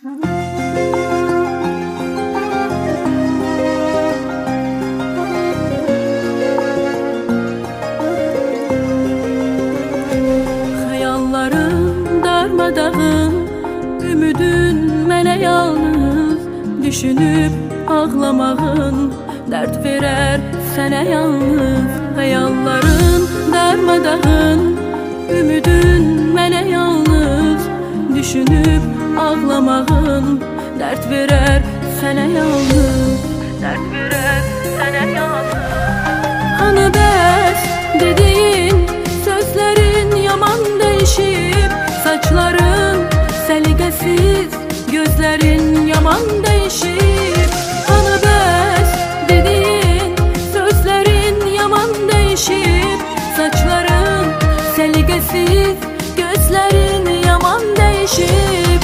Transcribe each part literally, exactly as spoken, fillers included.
Hayallarım darmadağın, ümidin mənə yalnız. Düşünüp ağlamağın dert verer sənə yalnız. Hayalların darmadağın, ümidin mənə yalnız. Düşünüp ağlamağın dert verer sənə yalnız. Dert verer sənə yalnız. Hani bəs dediğin sözlerin yaman değişip, saçların səliqəsiz, gözlerin yaman değişip. Hani bəs dediğin sözlerin yaman değişip, saçların səliqəsiz, gözlerin yaman değişip.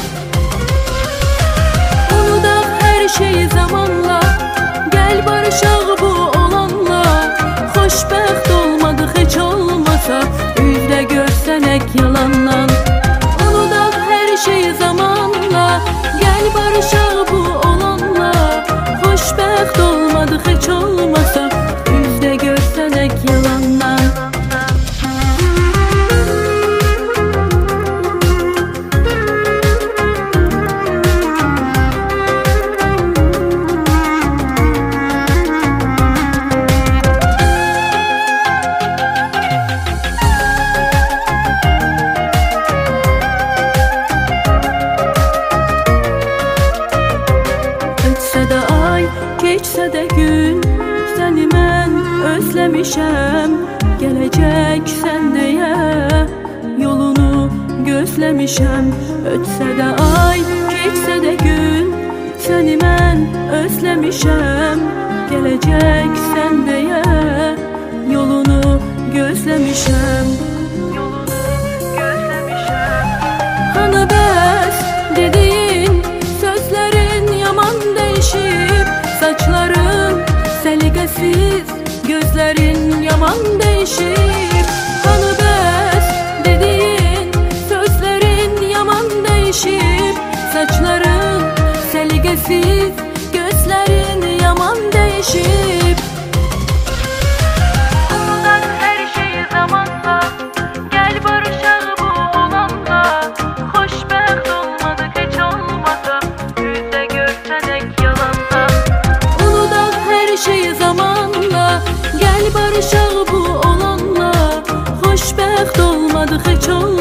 Unudaq her şeyi zamanla, gel barışaq bu olanla. Xoşbəxt olmadıq heç olmasa, üzdə görsənək yalandan. Unudaq her şeyi zamanla, gel barışaq bu olanla. Xoşbəxt olmadıq heç olmasa, üzdə görsənək yalandan. Geçsə də gün, səni mən özləmişəm. Gələcəksən deyə yolunu gözləmişəm. Ötsə də ay, keçsə də gün, səni mən özləmişəm. Gələcəksən deyə yolunu gözləmişəm. Hani bəs dediğin sözlerin yaman değişip, saçların səliqəsiz, gözlerin yaman değişip. Hani bəs dediğin sözlerin yaman değişip, saçların səliqəsiz, gözlerin yaman değişip. Unudaq her şeyi zamanla, gel barışaq bu olanla. Xoşbəxt olmadıq heç olmasa, üzdə görsənək yalanla. Unudaq her şeyi zamanla, gel barışaq bu olanla. Xoşbəxt olmadıq heç olmasa,